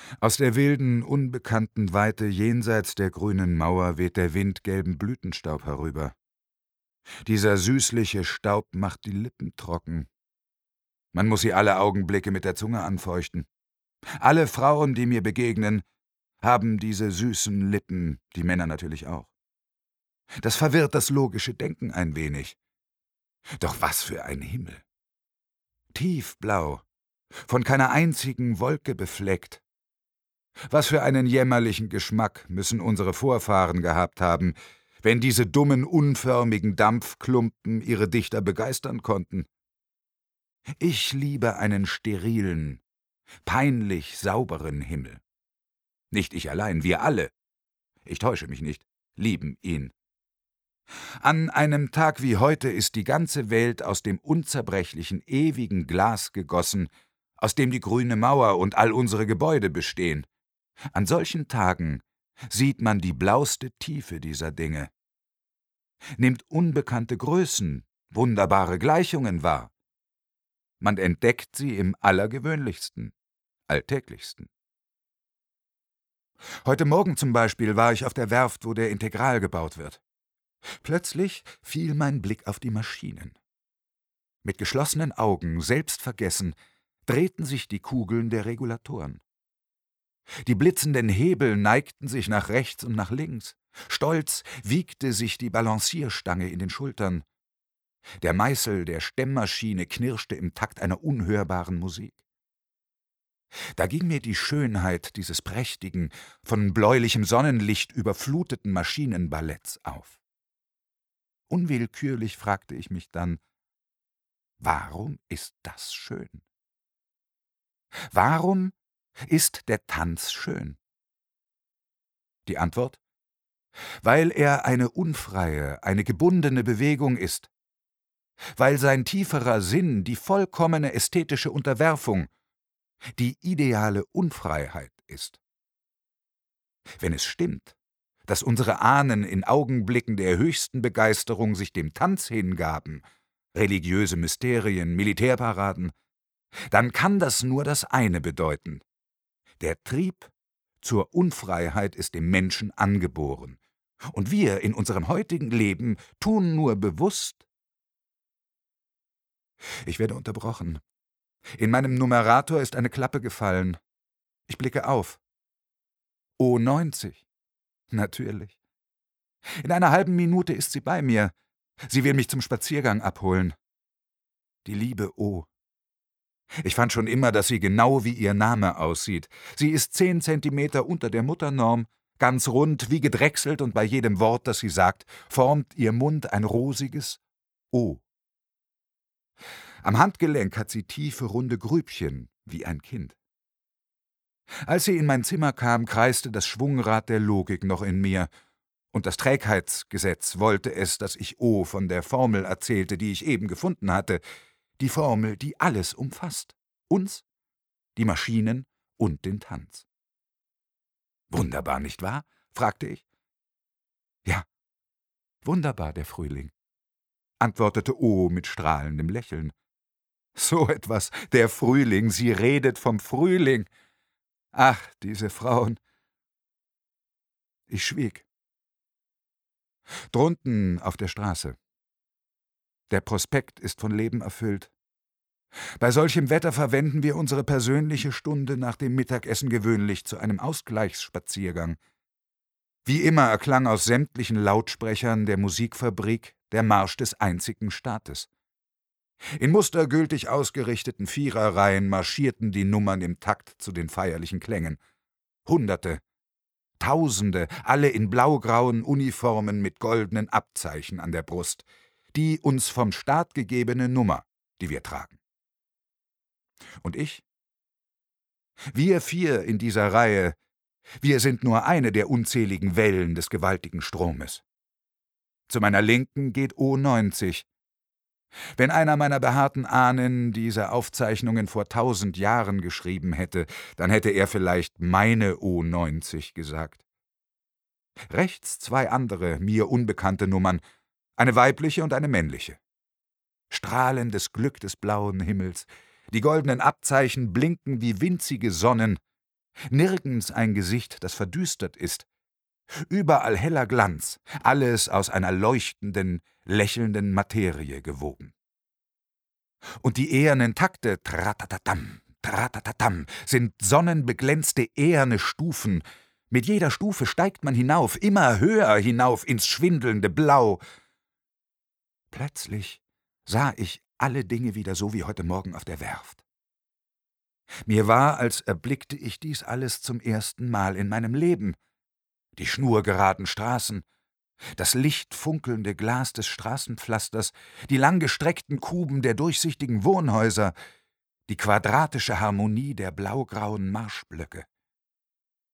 Aus der wilden, unbekannten Weite jenseits der grünen Mauer weht der Wind gelben Blütenstaub herüber. Dieser süßliche Staub macht die Lippen trocken. Man muss sie alle Augenblicke mit der Zunge anfeuchten. Alle Frauen, die mir begegnen, haben diese süßen Lippen, die Männer natürlich auch. Das verwirrt das logische Denken ein wenig. Doch was für ein Himmel! Tiefblau, von keiner einzigen Wolke befleckt. Was für einen jämmerlichen Geschmack müssen unsere Vorfahren gehabt haben, wenn diese dummen, unförmigen Dampfklumpen ihre Dichter begeistern konnten. Ich liebe einen sterilen, peinlich sauberen Himmel. Nicht ich allein, wir alle, ich täusche mich nicht, lieben ihn. An einem Tag wie heute ist die ganze Welt aus dem unzerbrechlichen, ewigen Glas gegossen, aus dem die grüne Mauer und all unsere Gebäude bestehen. An solchen Tagen sieht man die blauste Tiefe dieser Dinge, nimmt unbekannte Größen, wunderbare Gleichungen wahr. Man entdeckt sie im Allergewöhnlichsten, Alltäglichsten. Heute Morgen zum Beispiel war ich auf der Werft, wo der Integral gebaut wird. Plötzlich fiel mein Blick auf die Maschinen. Mit geschlossenen Augen, selbstvergessen, drehten sich die Kugeln der Regulatoren. Die blitzenden Hebel neigten sich nach rechts und nach links. Stolz wiegte sich die Balancierstange in den Schultern. Der Meißel der Stemmmaschine knirschte im Takt einer unhörbaren Musik. Da ging mir die Schönheit dieses prächtigen, von bläulichem Sonnenlicht überfluteten Maschinenballetts auf. Unwillkürlich fragte ich mich dann, warum ist das schön? Warum ist der Tanz schön? Die Antwort: Weil er eine unfreie, eine gebundene Bewegung ist. Weil sein tieferer Sinn die vollkommene ästhetische Unterwerfung, die ideale Unfreiheit ist. Wenn es stimmt, dass unsere Ahnen in Augenblicken der höchsten Begeisterung sich dem Tanz hingaben, religiöse Mysterien, Militärparaden, dann kann das nur das eine bedeuten: Der Trieb zur Unfreiheit ist dem Menschen angeboren, und wir in unserem heutigen Leben tun nur bewusst. Ich werde unterbrochen. In meinem Numerator ist eine Klappe gefallen. Ich blicke auf. O90. Natürlich. In einer halben Minute ist sie bei mir. Sie will mich zum Spaziergang abholen. Die liebe O. Ich fand schon immer, dass sie genau wie ihr Name aussieht. Sie ist 10 Zentimeter unter der Mutternorm, ganz rund, wie gedrechselt, und bei jedem Wort, das sie sagt, formt ihr Mund ein rosiges O. Am Handgelenk hat sie tiefe, runde Grübchen, wie ein Kind. Als sie in mein Zimmer kam, kreiste das Schwungrad der Logik noch in mir, und das Trägheitsgesetz wollte es, dass ich O von der Formel erzählte, die ich eben gefunden hatte, die Formel, die alles umfasst, uns, die Maschinen und den Tanz. Wunderbar, nicht wahr? Fragte ich. Ja, wunderbar, der Frühling, antwortete O mit strahlendem Lächeln. So etwas, der Frühling, sie redet vom Frühling. Ach, diese Frauen. Ich schwieg. Drunten auf der Straße. Der Prospekt ist von Leben erfüllt. Bei solchem Wetter verwenden wir unsere persönliche Stunde nach dem Mittagessen gewöhnlich zu einem Ausgleichsspaziergang. Wie immer erklang aus sämtlichen Lautsprechern der Musikfabrik der Marsch des einzigen Staates. In mustergültig ausgerichteten Viererreihen marschierten die Nummern im Takt zu den feierlichen Klängen. Hunderte, Tausende, alle in blaugrauen Uniformen mit goldenen Abzeichen an der Brust, die uns vom Staat gegebene Nummer, die wir tragen. Und ich? Wir 4 in dieser Reihe, wir sind nur eine der unzähligen Wellen des gewaltigen Stromes. Zu meiner Linken geht O90. Wenn einer meiner behaarten Ahnen diese Aufzeichnungen vor 1000 Jahren geschrieben hätte, dann hätte er vielleicht meine O90 gesagt. Rechts 2 andere, mir unbekannte Nummern, eine weibliche und eine männliche. Strahlendes Glück des blauen Himmels, die goldenen Abzeichen blinken wie winzige Sonnen, Nirgends ein Gesicht, das verdüstert ist. Überall heller Glanz, alles aus einer leuchtenden, lächelnden Materie gewoben. Und die ehernen Takte, tratatatam, tratatatam, sind sonnenbeglänzte eherne Stufen. Mit jeder Stufe steigt man hinauf, immer höher hinauf ins schwindelnde Blau. Plötzlich sah ich alle Dinge wieder so wie heute Morgen auf der Werft. Mir war, als erblickte ich dies alles zum ersten Mal in meinem Leben. Die schnurgeraden Straßen, das lichtfunkelnde Glas des Straßenpflasters, die langgestreckten Kuben der durchsichtigen Wohnhäuser, die quadratische Harmonie der blaugrauen Marschblöcke.